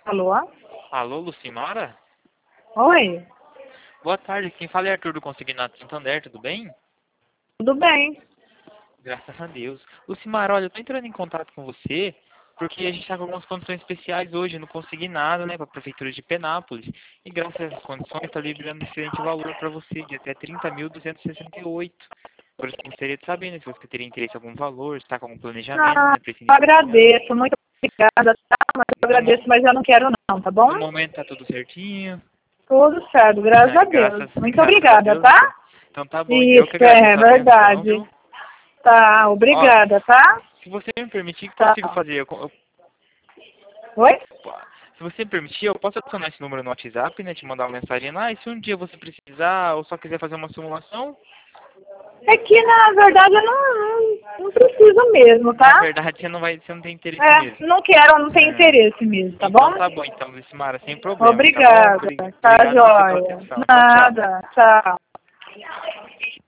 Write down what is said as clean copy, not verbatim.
Alô? Alô, Lucimara? Oi, Boa tarde, quem fala é Arthur do Consignato Santander, tudo bem? tudo bem? Graças a Deus. Lucimara, olha, eu tô entrando em contato com você porque a gente tá com algumas condições especiais hoje, não consegui nada, né, pra Prefeitura de Penápolis. E graças a essas condições, tá liberando um excelente valor pra você, de até 30.268. Por isso, eu gostaria de saber, né, se você teria interesse em algum valor, se tá com algum planejamento, Ah, né, pra esse eu início de ano. agradeço, muito obrigada, tá? Mas eu No, mo- agradeço, mas eu não quero não, tá bom? no momento tá tudo certinho. Tudo certo, graças a Deus. Muito Graças a obrigada, Deus, tá? então tá bom. E eu que Isso, é agradeço a atenção, verdade. viu? Tá, Ó, obrigada, tá? se você me permitir, que Tá. consigo fazer. Oi? Se você me permitir, eu posso adicionar esse número no WhatsApp, né? Te mandar uma mensagem lá. E se um dia você precisar ou só quiser fazer uma simulação, É que, na verdade, eu não preciso mesmo, na tá? verdade você não tem interesse É, mesmo. não quero, não tenho interesse mesmo, tá Então bom? tá bom, então, Lucimara, sem problemas, tá bom? Obrigada, tá Obrigado mesmo pela joia. atenção. Tchau, tchau. Nada, tchau.